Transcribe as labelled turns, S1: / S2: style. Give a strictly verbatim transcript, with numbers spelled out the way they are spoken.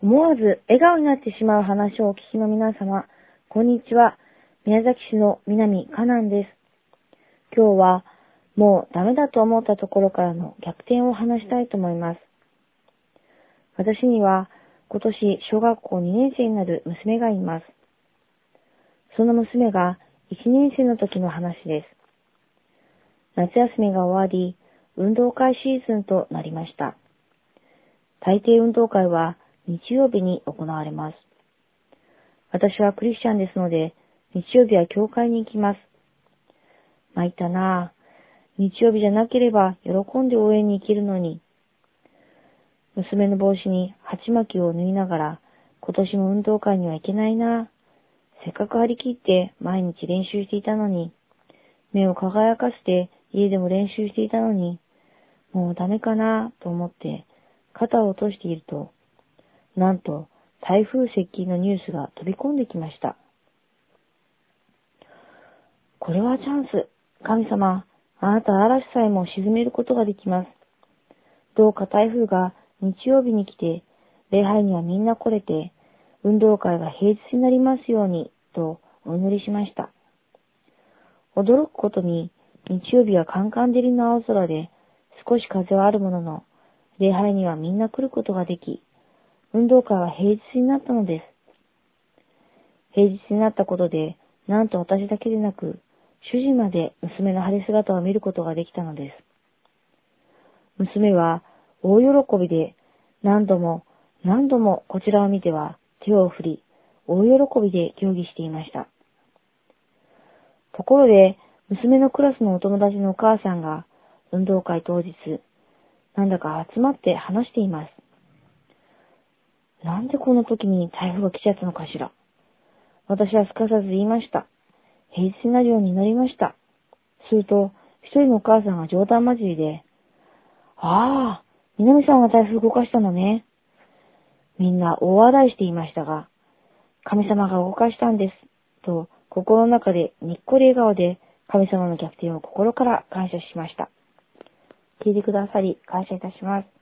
S1: 思わず笑顔になってしまう話をお聞きの皆様、こんにちは。宮崎市の南かなんです。今日はもうダメだと思ったところからの逆転を話したいと思います。私には今年小学校にねん生になる娘がいます。その娘がいちねん生の時の話です。夏休みが終わり、運動会シーズンとなりました。大抵運動会は日曜日に行われます。私はクリスチャンですので、日曜日は教会に行きます。参ったなぁ。日曜日じゃなければ喜んで応援に行けるのに。娘の帽子に鉢巻きを縫いながら、今年も運動会には行けないなぁ。せっかく張り切って毎日練習していたのに、目を輝かせて家でも練習していたのに、もうダメかなと思って肩を落としていると、なんと台風接近のニュースが飛び込んできました。これはチャンス。神様、あなたは嵐さえも沈めることができます。どうか台風が日曜日に来て、礼拝にはみんな来れて、運動会が平日になりますように、とお祈りしました。驚くことに、日曜日はカンカン照りの青空で、少し風はあるものの、礼拝にはみんな来ることができ、運動会は平日になったのです。平日になったことで、なんと私だけでなく、主人まで娘の晴れ姿を見ることができたのです。娘は大喜びで、何度も何度もこちらを見ては手を振り、大喜びで競技していました。ところで、娘のクラスのお友達のお母さんが、運動会当日、なんだか集まって話しています。なんでこの時に台風が来ちゃったのかしら。私はすかさず言いました。平日になるように祈りました。すると、一人のお母さんが冗談交じりで、ああ、南さんが台風動かしたのね。みんな大笑いしていましたが、神様が動かしたんです。と、心の中でにっこり笑顔で神様の逆転を心から感謝しました。聞いてくださり感謝いたします。